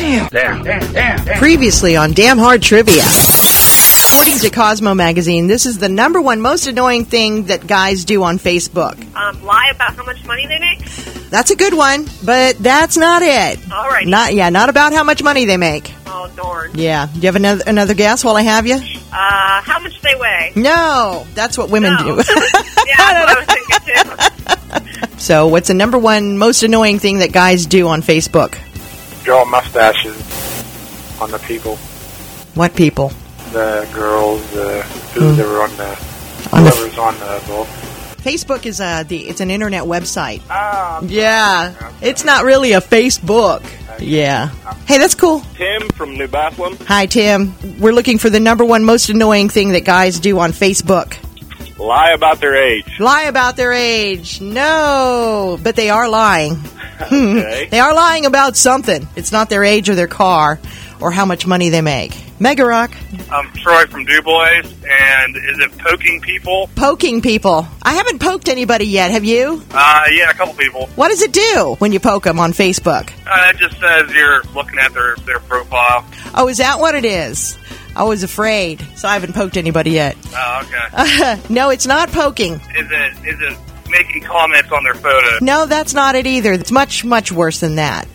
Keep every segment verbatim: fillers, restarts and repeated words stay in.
Damn. Damn, damn, damn, damn. Previously on Damn Hard Trivia. According to Cosmo Magazine, this is the number one most annoying thing that guys do on Facebook. Um, lie about how much money they make? That's a good one, but that's not it. All right. Not yeah, not about how much money they make. Oh, darn. Yeah. Do you have another another guess while I have you? Uh, how much they weigh? No, that's what women No. do. Yeah, that's what I was thinking, too. So, what's the number one most annoying thing that guys do on Facebook? Draw mustaches on the people, What people? the girls, the who's ever on the On the- whoever's on the book. Facebook is a the it's an internet website. Ah, Yeah, it's not really a Facebook. Yeah. Hey, that's cool. Tim from New Bethlehem. Hi, Tim. We're looking for the number one most annoying thing that guys do on Facebook. Lie about their age. Lie about their age. No, but they are lying. Okay. They are lying about something. It's not their age or their car or how much money they make. Mega Rock. I'm Troy from DuBois, and is it poking people? Poking people. I haven't poked anybody yet. Have you? Uh, yeah, a couple people. What does it do when you poke them on Facebook? Uh, it just says you're looking at their, their profile. Oh, is that what it is? I was afraid, so I haven't poked anybody yet. Oh, okay. No, it's not poking. Is it is it making comments on their photo? No, that's not it either. It's much, much worse than that.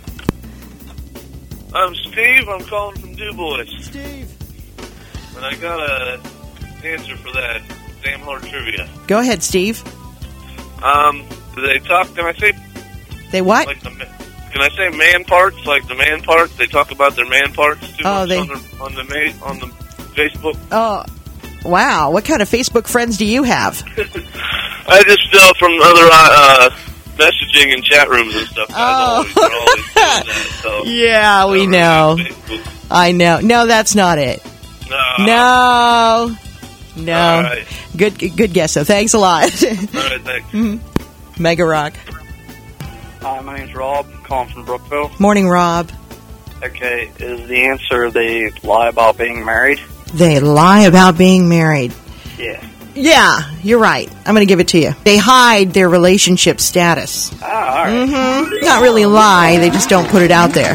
I'm Steve. I'm calling from DuBois. Steve. And I got a answer for that damn hard trivia. Go ahead, Steve. Um, do they talk, can I say, They what? like the, ma- can I say man parts, like the man parts? They talk about their man parts too Oh, much they- on, the, on, the ma- on the Facebook. Oh, wow. What kind of Facebook friends do you have? I just know from other uh, messaging and chat rooms and stuff. Oh. Guys always, they're always doing that, so. Yeah, we I don't know. really use Facebook. I know. No, that's not it. No. No. No. All right. Good good guess, though. Thanks a lot. All right, thanks. Mega Rock. Hi, my name's Rob. I'm calling from Brookville. Morning, Rob. Okay, is the answer they lie about being married? They lie about being married. Yeah. Yeah, you're right. I'm going to give it to you. They hide their relationship status. Ah, all right. Mm-hmm. Not really lie. They just don't put it out there.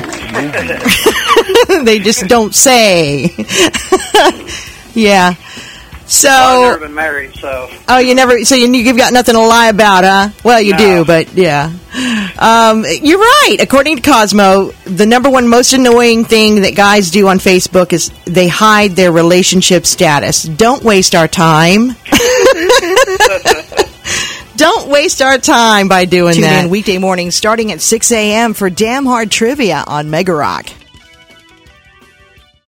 They just don't say. Yeah. So, I've never been married, so... oh, you never, so you, you've got nothing to lie about, huh? Well, you No. do, but yeah. Um, you're right. According to Cosmo, the number one most annoying thing that guys do on Facebook is they hide their relationship status. Don't waste our time. Don't waste our time by doing Tune that. in weekday mornings starting at six a.m. for Damn Hard Trivia on Mega Rock.